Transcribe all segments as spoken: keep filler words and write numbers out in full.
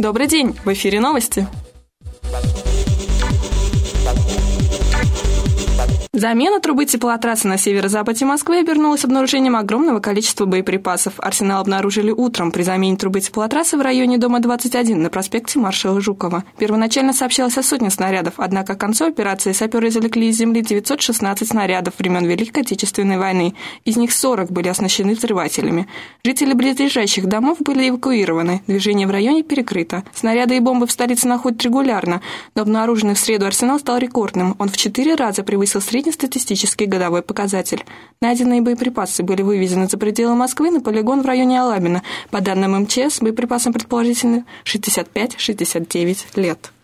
Добрый день, в эфире новости. Замена трубы теплотрассы на северо-западе Москвы обернулась обнаружением огромного количества боеприпасов. Арсенал обнаружили утром при замене трубы теплотрассы в районе дома двадцать один на проспекте маршала Жукова. Первоначально сообщалось о сотне снарядов, однако к концу операции саперы извлекли из земли девятьсот шестнадцать снарядов времен Великой Отечественной войны. Из них сорок были оснащены взрывателями. Жители близлежащих домов были эвакуированы. Движение в районе перекрыто. Снаряды и бомбы в столице находят регулярно, но обнаруженный в среду арсенал стал рекордным. Он в четыре раза превысил средний статистический годовой показатель. Найденные боеприпасы были вывезены за пределы Москвы на полигон в районе Алабино. По данным эм че эс, боеприпасам предположительно шестьдесят пять - шестьдесят девять лет.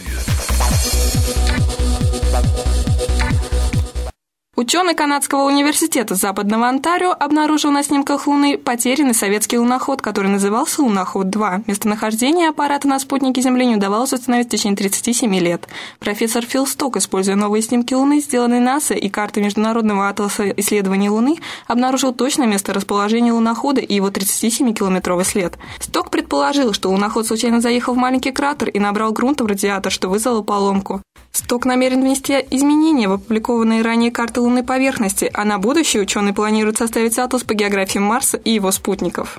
Ученый канадского университета Западного Онтарио обнаружил на снимках Луны потерянный советский луноход, который назывался Луноход-два. Местонахождение аппарата на спутнике Земли не удавалось установить в течение тридцати семи лет. Профессор Фил Сток, используя новые снимки Луны, сделанные НАСА и карты Международного атласа исследований Луны, обнаружил точное место расположения лунохода и его тридцатисемикилометровый след. Сток предположил, что луноход случайно заехал в маленький кратер и набрал грунта в радиатор, что вызвало поломку. Сток намерен внести изменения в опубликованные ранее карты лунной поверхности, а на будущее ученый планирует составить атлас по географии Марса и его спутников.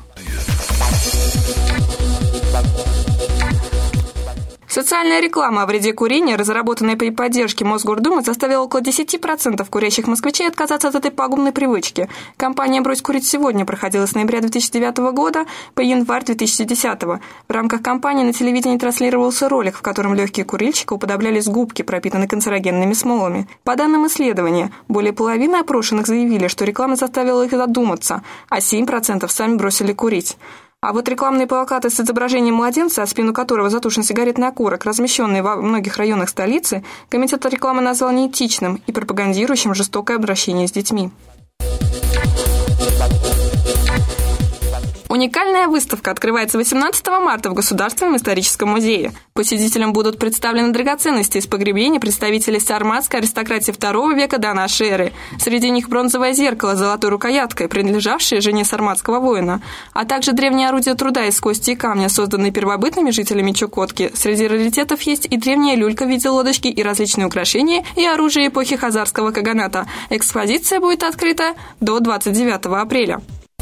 Социальная реклама о вреде курения, разработанная при поддержке Мосгордумы, заставила около десяти процентов курящих москвичей отказаться от этой пагубной привычки. Кампания «Брось курить сегодня» проходила с ноября две тысячи девятого года по январь две тысячи десятого. В рамках кампании на телевидении транслировался ролик, в котором легкие курильщика уподобляли губки, пропитанные канцерогенными смолами. По данным исследования, более половины опрошенных заявили, что реклама заставила их задуматься, а семь процентов сами бросили курить. А вот рекламные плакаты с изображением младенца, о спину которого затушен сигаретный окурок, размещенные во многих районах столицы, комитет рекламы назвал неэтичным и пропагандирующим жестокое обращение с детьми. Уникальная выставка открывается восемнадцатого марта в Государственном историческом музее. Посетителям будут представлены драгоценности из погребения представителей сарматской аристократии второго века до нашей эры. Среди них бронзовое зеркало с золотой рукояткой, принадлежавшее жене сарматского воина, а также древние орудия труда из кости и камня, созданные первобытными жителями Чукотки. Среди раритетов есть и древняя люлька в виде лодочки, и различные украшения, и оружие эпохи хазарского каганата. Экспозиция будет открыта до двадцать девятого апреля.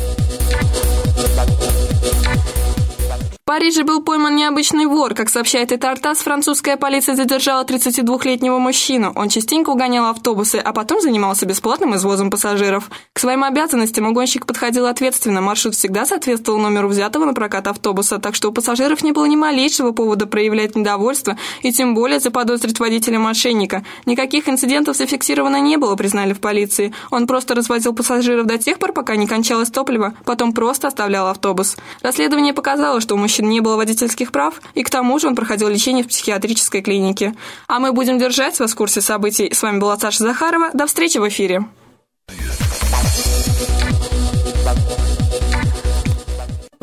В Париже был пойман необычный вор. Как сообщает Этартас, французская полиция задержала тридцатидвухлетнего мужчину. Он частенько угонял автобусы, а потом занимался бесплатным извозом пассажиров. К своим обязанностям угонщик подходил ответственно. Маршрут всегда соответствовал номеру взятого на прокат автобуса, так что у пассажиров не было ни малейшего повода проявлять недовольство и тем более заподозрить водителя-мошенника. Никаких инцидентов зафиксировано не было, признали в полиции. Он просто развозил пассажиров до тех пор, пока не кончалось топливо, потом просто оставлял автобус. Расследование показало, что у мужчины не было водительских прав, и к тому же он проходил лечение в психиатрической клинике. А мы будем держать вас в курсе событий. С вами была Саша Захарова. До встречи в эфире.